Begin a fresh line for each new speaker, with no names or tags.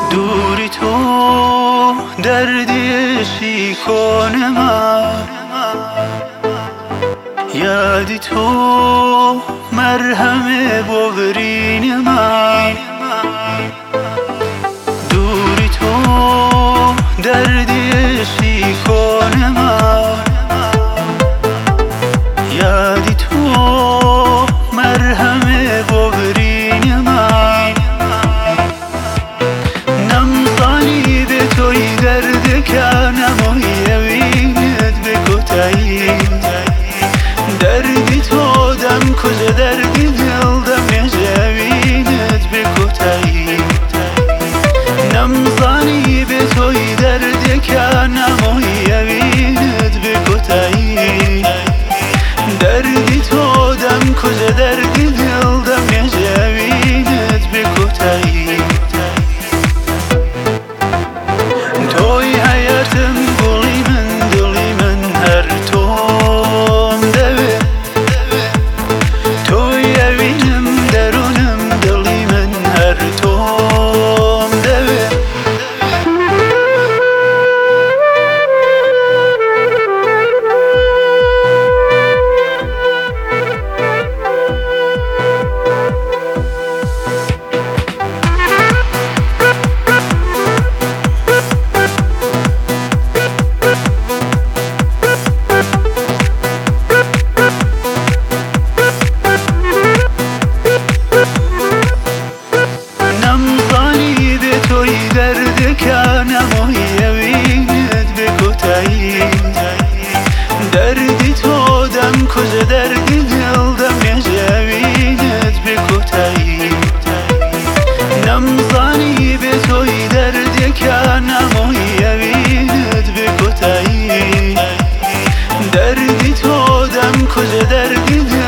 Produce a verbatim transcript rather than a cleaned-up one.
دوری تو دردی شیکان من، یادی تو مرهم باورین من. دوری تو دردی شیکان من، یادی تو مرهم باورین من. نمزانی به توی درد کنم و یوینت بکتایی. دردی تو دم کجا دردی دل دم یجوینت بکتایی. نمزانی به توی درد کنم و یوینت بکتایی. دردی تو دم کجا دردی دل دم یجوینت بکتایی. توی حیاتم گلی من دلی من هر توم دوه. توی اوینم درونم دلی من هر توم دوه. درد کنم و یوینت بکتایی. دردی تو دم کجا دردی دل دم یجوینت بکتایی. نمزانی به توی درد کنم و یوینت بکتایی. دردی تو دم کجا دردی